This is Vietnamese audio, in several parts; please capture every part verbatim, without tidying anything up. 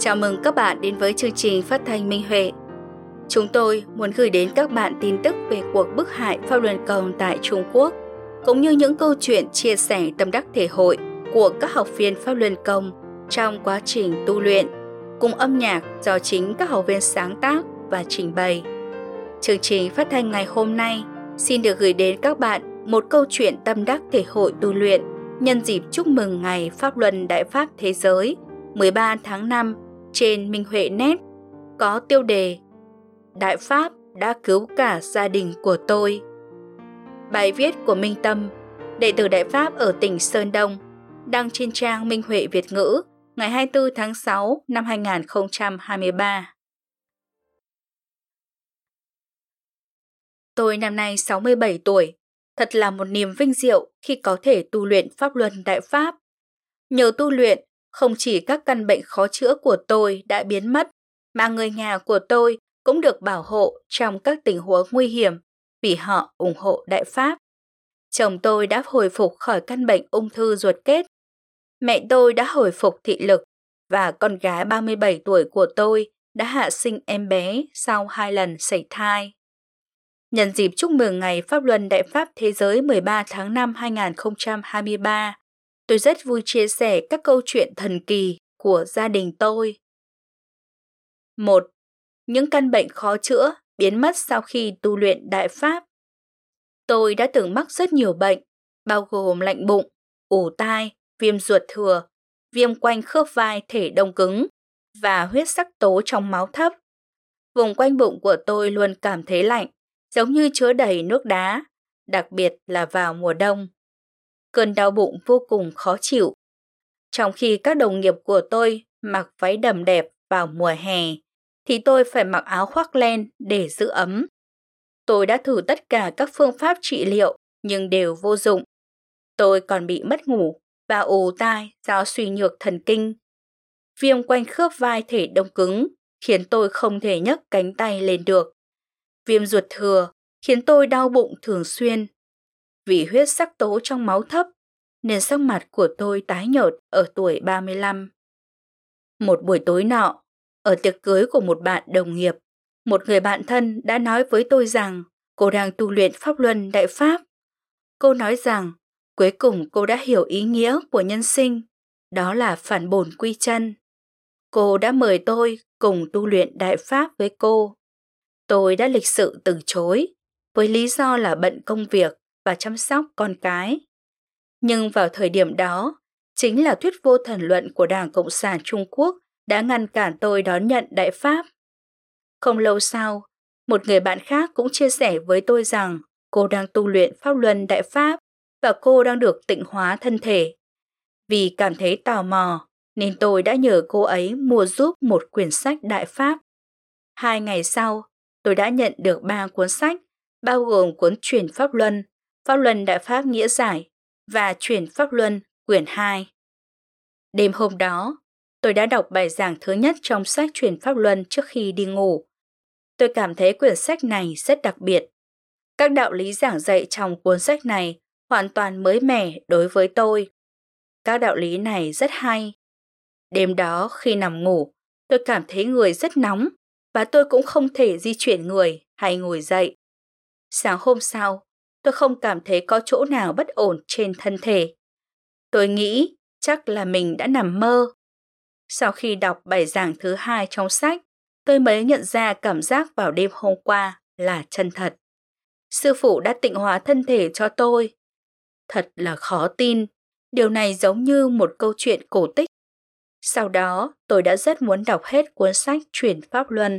Chào mừng các bạn đến với chương trình phát thanh Minh Huệ. Chúng tôi muốn gửi đến các bạn tin tức về cuộc bức hại Pháp Luân Công tại Trung Quốc, cũng như những câu chuyện chia sẻ tâm đắc thể hội của các học viên Pháp Luân Công trong quá trình tu luyện, cùng âm nhạc do chính các học viên sáng tác và trình bày. Chương trình phát thanh ngày hôm nay xin được gửi đến các bạn một câu chuyện tâm đắc thể hội tu luyện nhân dịp chúc mừng ngày Pháp Luân Đại Pháp Thế Giới mười ba tháng năm trên Minh Huệ Net, có tiêu đề Đại Pháp đã cứu cả gia đình của tôi. Bài viết của Minh Tâm, đệ tử Đại Pháp ở tỉnh Sơn Đông, đăng trên trang Minh Huệ Việt ngữ ngày hai mươi tư tháng sáu năm hai nghìn không trăm hai mươi ba. Tôi năm nay sáu mươi bảy tuổi, thật là một niềm vinh diệu khi có thể tu luyện Pháp Luân Đại Pháp. Nhờ tu luyện, không chỉ các căn bệnh khó chữa của tôi đã biến mất, mà người nhà của tôi cũng được bảo hộ trong các tình huống nguy hiểm vì họ ủng hộ Đại Pháp. Chồng tôi đã hồi phục khỏi căn bệnh ung thư ruột kết. Mẹ tôi đã hồi phục thị lực và con gái ba mươi bảy tuổi của tôi đã hạ sinh em bé sau hai lần sảy thai. Nhân dịp chúc mừng ngày Pháp Luân Đại Pháp Thế Giới mười ba tháng năm hai nghìn không trăm hai mươi ba, tôi rất vui chia sẻ các câu chuyện thần kỳ của gia đình tôi. một. Những căn bệnh khó chữa biến mất sau khi tu luyện Đại Pháp. Tôi đã từng mắc rất nhiều bệnh, bao gồm lạnh bụng, ù tai, viêm ruột thừa, viêm quanh khớp vai thể đông cứng và huyết sắc tố trong máu thấp. Vùng quanh bụng của tôi luôn cảm thấy lạnh, giống như chứa đầy nước đá, đặc biệt là vào mùa đông. Cơn đau bụng vô cùng khó chịu. Trong khi các đồng nghiệp của tôi mặc váy đầm đẹp vào mùa hè, thì tôi phải mặc áo khoác len để giữ ấm. Tôi đã thử tất cả các phương pháp trị liệu nhưng đều vô dụng. Tôi còn bị mất ngủ và ù tai do suy nhược thần kinh. Viêm quanh khớp vai thể đông cứng khiến tôi không thể nhấc cánh tay lên được. Viêm ruột thừa khiến tôi đau bụng thường xuyên. Vì huyết sắc tố trong máu thấp nên sắc mặt của tôi tái nhợt ở tuổi ba mươi lăm. Một buổi tối nọ, ở tiệc cưới của một bạn đồng nghiệp, một người bạn thân đã nói với tôi rằng cô đang tu luyện Pháp Luân Đại Pháp. Cô nói rằng cuối cùng cô đã hiểu ý nghĩa của nhân sinh, đó là phản bổn quy chân. Cô đã mời tôi cùng tu luyện Đại Pháp với cô. Tôi đã lịch sự từ chối, với lý do là bận công việc và chăm sóc con cái. Nhưng vào thời điểm đó, chính là thuyết vô thần luận của Đảng Cộng sản Trung Quốc đã ngăn cản tôi đón nhận Đại Pháp. Không lâu sau, một người bạn khác cũng chia sẻ với tôi rằng cô đang tu luyện Pháp Luân Đại Pháp và cô đang được tịnh hóa thân thể. Vì cảm thấy tò mò, nên tôi đã nhờ cô ấy mua giúp một quyển sách Đại Pháp. Hai ngày sau, tôi đã nhận được ba cuốn sách, bao gồm cuốn Chuyển Pháp Luân, Pháp Luân Đại Pháp Nghĩa Giải và Chuyển Pháp Luân quyển hai. Đêm hôm đó, tôi đã đọc bài giảng thứ nhất trong sách Chuyển Pháp Luân trước khi đi ngủ. Tôi cảm thấy quyển sách này rất đặc biệt. Các đạo lý giảng dạy trong cuốn sách này hoàn toàn mới mẻ đối với tôi. Các đạo lý này rất hay. Đêm đó khi nằm ngủ, tôi cảm thấy người rất nóng và tôi cũng không thể di chuyển người hay ngồi dậy. Sáng hôm sau, tôi không cảm thấy có chỗ nào bất ổn trên thân thể. Tôi nghĩ chắc là mình đã nằm mơ. Sau khi đọc bài giảng thứ hai trong sách, tôi mới nhận ra cảm giác vào đêm hôm qua là chân thật. Sư phụ đã tịnh hóa thân thể cho tôi. Thật là khó tin, điều này giống như một câu chuyện cổ tích. Sau đó, tôi đã rất muốn đọc hết cuốn sách Chuyển Pháp Luân.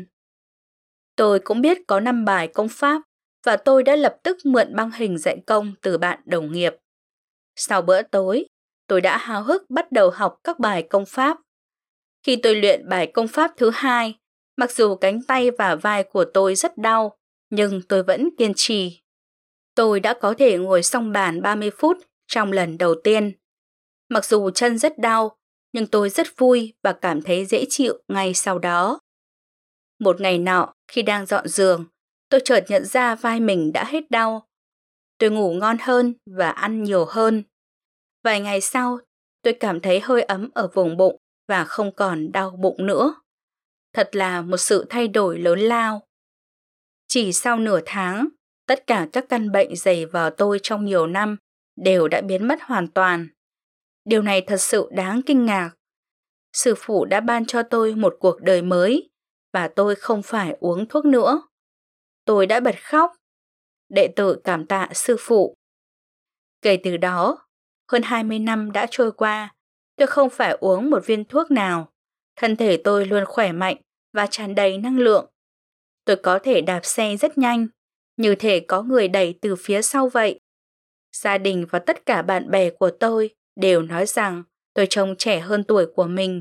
Tôi cũng biết có năm bài công pháp và tôi đã lập tức mượn băng hình dạy công từ bạn đồng nghiệp. Sau bữa tối, tôi đã háo hức bắt đầu học các bài công pháp. Khi tôi luyện bài công pháp thứ hai, mặc dù cánh tay và vai của tôi rất đau, nhưng tôi vẫn kiên trì. Tôi đã có thể ngồi song bàn ba mươi phút trong lần đầu tiên. Mặc dù chân rất đau, nhưng tôi rất vui và cảm thấy dễ chịu ngay sau đó. Một ngày nọ, khi đang dọn giường, tôi chợt nhận ra vai mình đã hết đau. Tôi ngủ ngon hơn và ăn nhiều hơn. Vài ngày sau, tôi cảm thấy hơi ấm ở vùng bụng và không còn đau bụng nữa. Thật là một sự thay đổi lớn lao. Chỉ sau nửa tháng, tất cả các căn bệnh dày vào tôi trong nhiều năm đều đã biến mất hoàn toàn. Điều này thật sự đáng kinh ngạc. Sư phụ đã ban cho tôi một cuộc đời mới và tôi không phải uống thuốc nữa. Tôi đã bật khóc. Đệ tử cảm tạ sư phụ. Kể từ đó, hơn hai mươi năm đã trôi qua, tôi không phải uống một viên thuốc nào. Thân thể tôi luôn khỏe mạnh và tràn đầy năng lượng. Tôi có thể đạp xe rất nhanh, như thể có người đẩy từ phía sau vậy. Gia đình và tất cả bạn bè của tôi đều nói rằng tôi trông trẻ hơn tuổi của mình.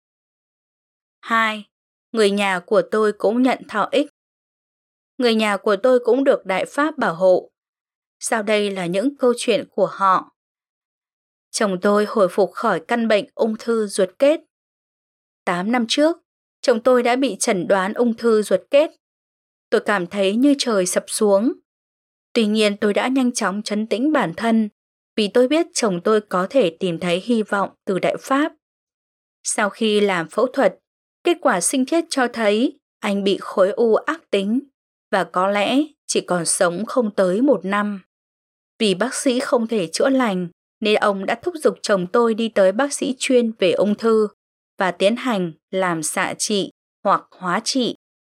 hai. Người nhà của tôi cũng nhận thọ ích. Người nhà của tôi cũng được Đại Pháp bảo hộ. Sau đây là những câu chuyện của họ. Chồng tôi hồi phục khỏi căn bệnh ung thư ruột kết. tám năm trước, chồng tôi đã bị chẩn đoán ung thư ruột kết. Tôi cảm thấy như trời sập xuống. Tuy nhiên tôi đã nhanh chóng trấn tĩnh bản thân vì tôi biết chồng tôi có thể tìm thấy hy vọng từ Đại Pháp. Sau khi làm phẫu thuật, kết quả sinh thiết cho thấy anh bị khối u ác tính và có lẽ chỉ còn sống không tới một năm. Vì bác sĩ không thể chữa lành nên ông đã thúc giục chồng tôi đi tới bác sĩ chuyên về ung thư và tiến hành làm xạ trị hoặc hóa trị.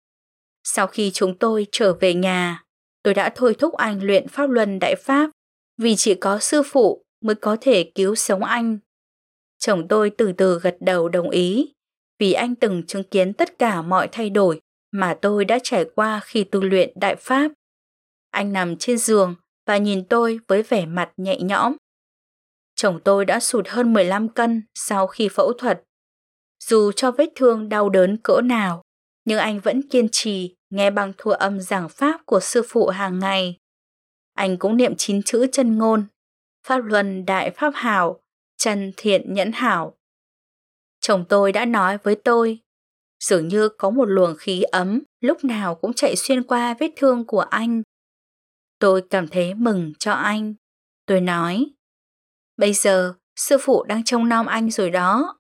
Sau khi chúng tôi trở về nhà, tôi đã thôi thúc anh luyện Pháp Luân Đại Pháp vì chỉ có sư phụ mới có thể cứu sống anh. Chồng tôi từ từ gật đầu đồng ý vì anh từng chứng kiến tất cả mọi thay đổi mà tôi đã trải qua khi tu luyện Đại Pháp. Anh nằm trên giường và nhìn tôi với vẻ mặt nhẹ nhõm. Chồng tôi đã sụt hơn mười lăm cân sau khi phẫu thuật. Dù cho vết thương đau đớn cỡ nào, nhưng anh vẫn kiên trì nghe băng thu âm giảng Pháp của sư phụ hàng ngày. Anh cũng niệm chín chữ chân ngôn: Pháp Luân Đại Pháp Hảo, Chân Thiện Nhẫn Hảo. Chồng tôi đã nói với tôi, dường như có một luồng khí ấm lúc nào cũng chạy xuyên qua vết thương của anh. Tôi cảm thấy mừng cho anh. Tôi nói, bây giờ sư phụ đang trông nom anh rồi đó.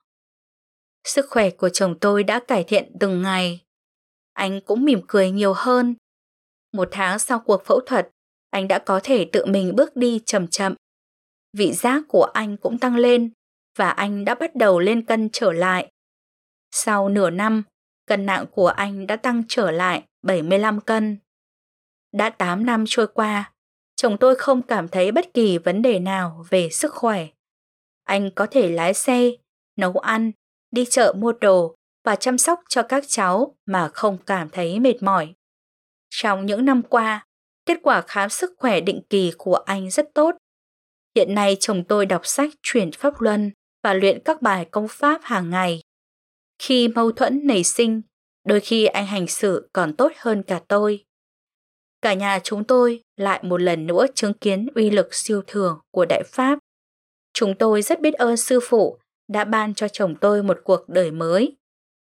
Sức khỏe của chồng tôi đã cải thiện từng ngày. Anh cũng mỉm cười nhiều hơn. Một tháng sau cuộc phẫu thuật, anh đã có thể tự mình bước đi chậm chậm. Vị giác của anh cũng tăng lên và anh đã bắt đầu lên cân trở lại. Sau nửa năm, cân nặng của anh đã tăng trở lại bảy mươi lăm cân. Đã tám năm trôi qua, chồng tôi không cảm thấy bất kỳ vấn đề nào về sức khỏe. Anh có thể lái xe, nấu ăn, đi chợ mua đồ và chăm sóc cho các cháu mà không cảm thấy mệt mỏi. Trong những năm qua, kết quả khám sức khỏe định kỳ của anh rất tốt. Hiện nay chồng tôi đọc sách chuyển Pháp Luân và luyện các bài công pháp hàng ngày. Khi mâu thuẫn nảy sinh, đôi khi anh hành xử còn tốt hơn cả tôi. Cả nhà chúng tôi lại một lần nữa chứng kiến uy lực siêu thường của Đại Pháp. Chúng tôi rất biết ơn sư phụ đã ban cho chồng tôi một cuộc đời mới.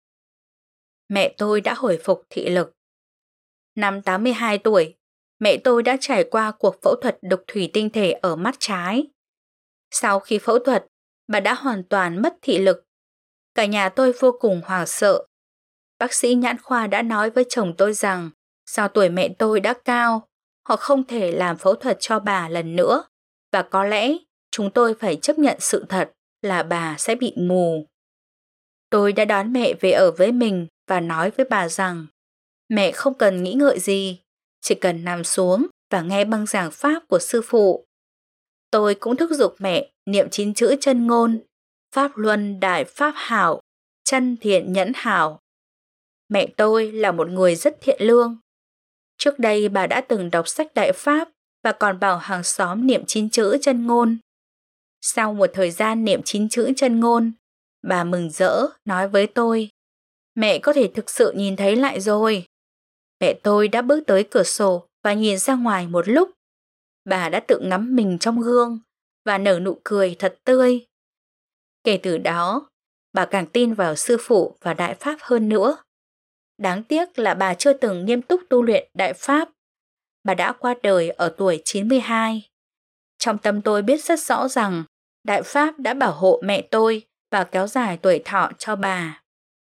Mẹ tôi đã hồi phục thị lực. Năm tám mươi hai tuổi, mẹ tôi đã trải qua cuộc phẫu thuật đục thủy tinh thể ở mắt trái. Sau khi phẫu thuật, bà đã hoàn toàn mất thị lực. Cả nhà tôi vô cùng hoảng sợ. Bác sĩ nhãn khoa đã nói với chồng tôi rằng do tuổi mẹ tôi đã cao, họ không thể làm phẫu thuật cho bà lần nữa và có lẽ chúng tôi phải chấp nhận sự thật là bà sẽ bị mù. Tôi đã đón mẹ về ở với mình và nói với bà rằng mẹ không cần nghĩ ngợi gì, chỉ cần nằm xuống và nghe băng giảng Pháp của sư phụ. Tôi cũng thúc giục mẹ niệm chín chữ chân ngôn: Pháp Luân Đại Pháp Hảo, Chân Thiện Nhẫn Hảo. Mẹ tôi là một người rất thiện lương. Trước đây bà đã từng đọc sách Đại Pháp và còn bảo hàng xóm niệm chín chữ chân ngôn. Sau một thời gian niệm chín chữ chân ngôn, bà mừng rỡ nói với tôi, mẹ có thể thực sự nhìn thấy lại rồi. Mẹ tôi đã bước tới cửa sổ và nhìn ra ngoài một lúc. Bà đã tự ngắm mình trong gương và nở nụ cười thật tươi. Kể từ đó, bà càng tin vào sư phụ và Đại Pháp hơn nữa. Đáng tiếc là bà chưa từng nghiêm túc tu luyện Đại Pháp. Bà đã qua đời ở tuổi chín mươi hai. Trong tâm tôi biết rất rõ rằng Đại Pháp đã bảo hộ mẹ tôi và kéo dài tuổi thọ cho bà.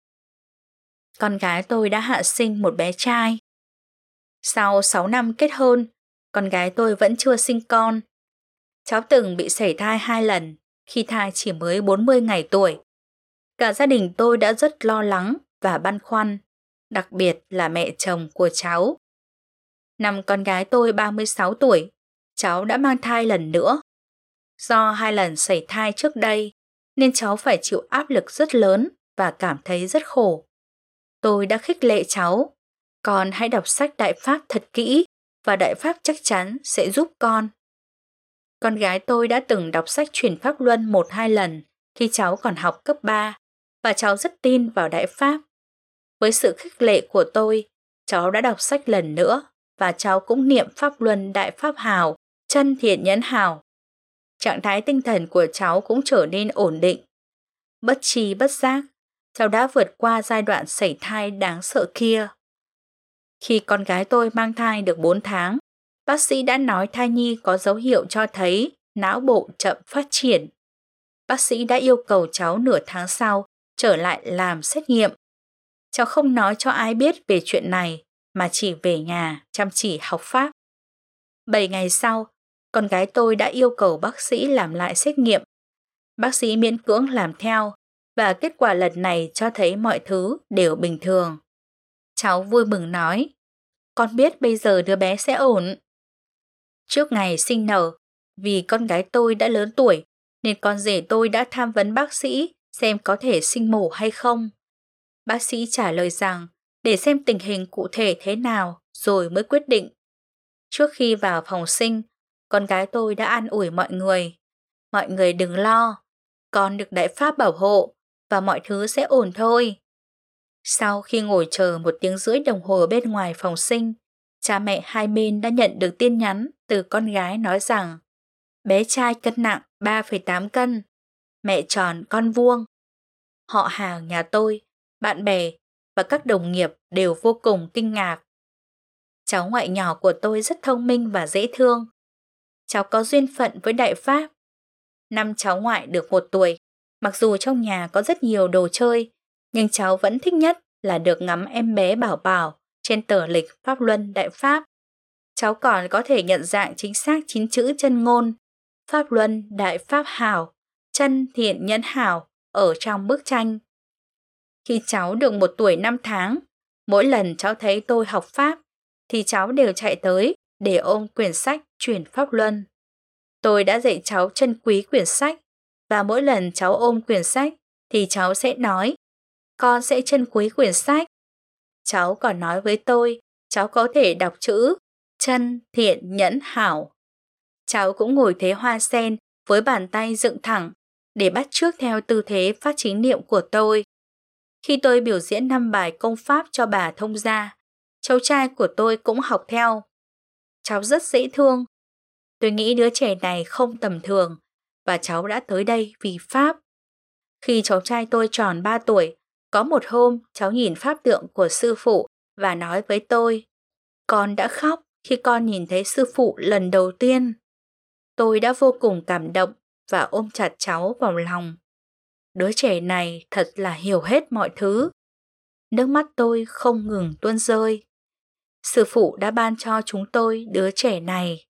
Con gái tôi đã hạ sinh một bé trai. Sau sáu năm kết hôn, con gái tôi vẫn chưa sinh con. Cháu từng bị sảy thai hai lần khi thai chỉ mới bốn mươi ngày tuổi. Cả gia đình tôi đã rất lo lắng và băn khoăn, đặc biệt là mẹ chồng của cháu. Năm con gái tôi ba mươi sáu tuổi, cháu đã mang thai lần nữa. Do hai lần sảy thai trước đây, nên cháu phải chịu áp lực rất lớn và cảm thấy rất khổ. Tôi đã khích lệ cháu, con hãy đọc sách Đại Pháp thật kỹ và Đại Pháp chắc chắn sẽ giúp con. Con gái tôi đã từng đọc sách Chuyển Pháp Luân một hai lần khi cháu còn học cấp ba và cháu rất tin vào Đại Pháp. Với sự khích lệ của tôi, cháu đã đọc sách lần nữa và cháu cũng niệm Pháp Luân Đại Pháp Hào, chân thiện nhẫn hào. Trạng thái tinh thần của cháu cũng trở nên ổn định. Bất tri bất giác, cháu đã vượt qua giai đoạn sảy thai đáng sợ kia. Khi con gái tôi mang thai được bốn tháng, bác sĩ đã nói thai nhi có dấu hiệu cho thấy não bộ chậm phát triển. Bác sĩ đã yêu cầu cháu nửa tháng sau trở lại làm xét nghiệm. Cháu không nói cho ai biết về chuyện này mà chỉ về nhà chăm chỉ học Pháp. Bảy ngày sau, con gái tôi đã yêu cầu bác sĩ làm lại xét nghiệm. Bác sĩ miễn cưỡng làm theo và kết quả lần này cho thấy mọi thứ đều bình thường. Cháu vui mừng nói, con biết bây giờ đứa bé sẽ ổn. Trước ngày sinh nở, vì con gái tôi đã lớn tuổi, nên con rể tôi đã tham vấn bác sĩ xem có thể sinh mổ hay không. Bác sĩ trả lời rằng để xem tình hình cụ thể thế nào rồi mới quyết định. Trước khi vào phòng sinh, con gái tôi đã an ủi mọi người. Mọi người đừng lo, con được Đại Pháp bảo hộ và mọi thứ sẽ ổn thôi. Sau khi ngồi chờ một tiếng rưỡi đồng hồ bên ngoài phòng sinh, cha mẹ hai bên đã nhận được tin nhắn từ con gái nói rằng bé trai cân nặng ba phẩy tám cân, mẹ tròn con vuông. Họ hàng nhà tôi, bạn bè và các đồng nghiệp đều vô cùng kinh ngạc. Cháu ngoại nhỏ của tôi rất thông minh và dễ thương. Cháu có duyên phận với Đại Pháp. Năm cháu ngoại được một tuổi, mặc dù trong nhà có rất nhiều đồ chơi, nhưng cháu vẫn thích nhất là được ngắm em bé Bảo Bảo trên tờ lịch Pháp Luân Đại Pháp. Cháu còn có thể nhận dạng chính xác chín chữ chân ngôn Pháp Luân Đại Pháp Hảo, chân thiện nhẫn hảo ở trong bức tranh. Khi cháu được một tuổi năm tháng, mỗi lần cháu thấy tôi học Pháp thì cháu đều chạy tới để ôm quyển sách Chuyển Pháp Luân. Tôi đã dạy cháu trân quý quyển sách và mỗi lần cháu ôm quyển sách thì cháu sẽ nói, con sẽ trân quý quyển sách. Cháu còn nói với tôi, cháu có thể đọc chữ chân thiện nhẫn hảo. Cháu cũng ngồi thế hoa sen với bàn tay dựng thẳng để bắt chước theo tư thế phát chính niệm của tôi. Khi tôi biểu diễn năm bài công pháp cho bà thông gia, cháu trai của tôi cũng học theo. Cháu rất dễ thương. Tôi nghĩ đứa trẻ này không tầm thường và cháu đã tới đây vì Pháp. Khi cháu trai tôi tròn ba tuổi, có một hôm cháu nhìn pháp tượng của sư phụ và nói với tôi, con đã khóc khi con nhìn thấy sư phụ lần đầu tiên. Tôi đã vô cùng cảm động và ôm chặt cháu vào lòng. Đứa trẻ này thật là hiểu hết mọi thứ. Nước mắt tôi không ngừng tuôn rơi. Sư phụ đã ban cho chúng tôi đứa trẻ này.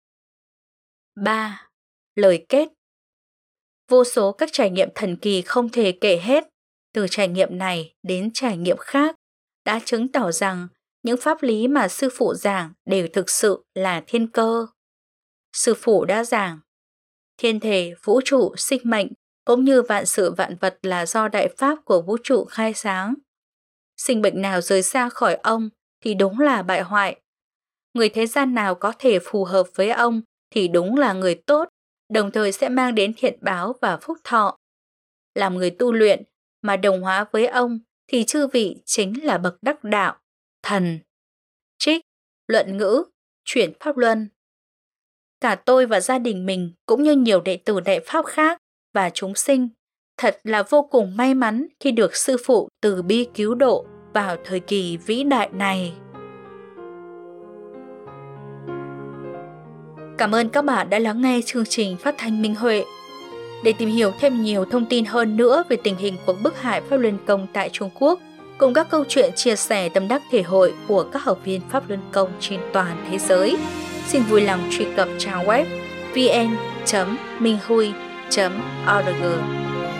ba. Lời kết. Vô số các trải nghiệm thần kỳ không thể kể hết, từ trải nghiệm này đến trải nghiệm khác, đã chứng tỏ rằng những pháp lý mà sư phụ giảng đều thực sự là thiên cơ. Sư phụ đã giảng, thiên thể, vũ trụ, sinh mệnh cũng như vạn sự vạn vật là do đại pháp của vũ trụ khai sáng. Sinh bệnh nào rời xa khỏi ông thì đúng là bại hoại. Người thế gian nào có thể phù hợp với ông thì đúng là người tốt, đồng thời sẽ mang đến thiện báo và phúc thọ. Làm người tu luyện mà đồng hóa với ông thì chư vị chính là bậc đắc đạo, thần. Trích, luận ngữ, chuyển pháp luân. Cả tôi và gia đình mình cũng như nhiều đệ tử đại pháp khác và chúng sinh thật là vô cùng may mắn khi được sư phụ từ bi cứu độ vào thời kỳ vĩ đại này. Cảm ơn các bạn đã lắng nghe chương trình phát thanh Minh Huệ. Để tìm hiểu thêm nhiều thông tin hơn nữa về tình hình cuộc bức hại Pháp Luân Công tại Trung Quốc, cùng các câu chuyện chia sẻ tâm đắc thể hội của các học viên Pháp Luân Công trên toàn thế giới, xin vui lòng truy cập trang web vn chấm minh hui chấm org.